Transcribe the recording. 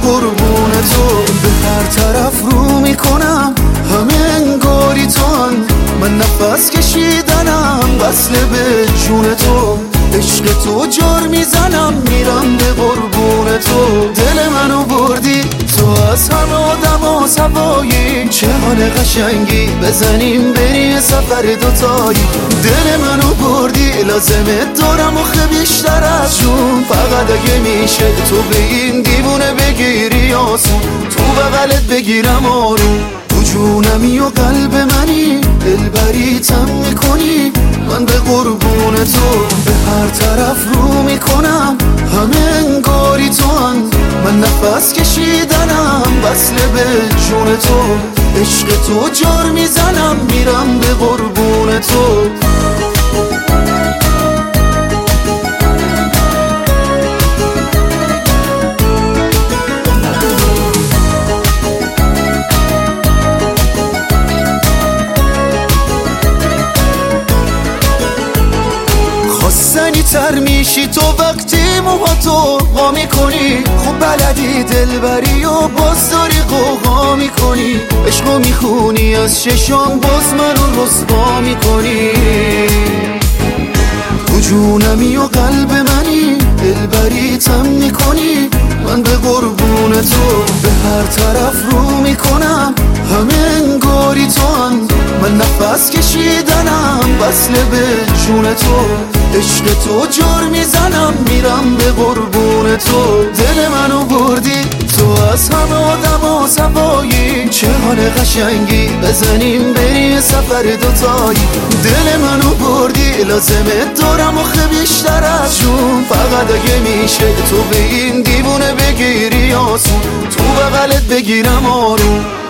قربون تو. به هر طرف رو میکنم همه انگاری توان، من نفس کشیدنم وصل به جون تو. عشق تو جار میزنم میرم به قربون تو. دل منو بردی تو از همه آدم سوایی، چه حال قشنگی بزنیم بریم سفر دوتایی. دل منو بردی لازمه دارم آخه بیشتر از جون، فقط اگه میشه تو به این دیوونه بگیری آسون، تو بغلت بگیرم آروم. تو جونمی و قلب منی، دلبریتم میکنی، من به قربون تو. به هر طرف رو میکنم همه انگاری توان، من نفس کشیدنم وصل به جون تو. عشق تو جار میزنم میرم به قربون تو. خواستنی تر میشی تو وقتی موهاتو وا میکنی، خوب بلدی دلبری و باز داری قوقا میکنی. عشقو میخونی از چشام باز منو رسوا میکنی. تو جونمی و قلب منی، دلبریتم میکنی، من به قربون تو. به هر طرف رو میکنم همه انگاری توان، من نفس کشیدنم وصل به جون تو. عشق تو جار میزنم میرم به قربون تو. دل منو بردی تو از همه آدم سوایی، چه حال قشنگی بزنیم بریم سفر دوتایی. دل منو بردی لازمه دارم آخه بیشتر از جون، فقط اگه میشه تو به این دیوونه بگیری آسون، تو بغلت بگیرم آروم.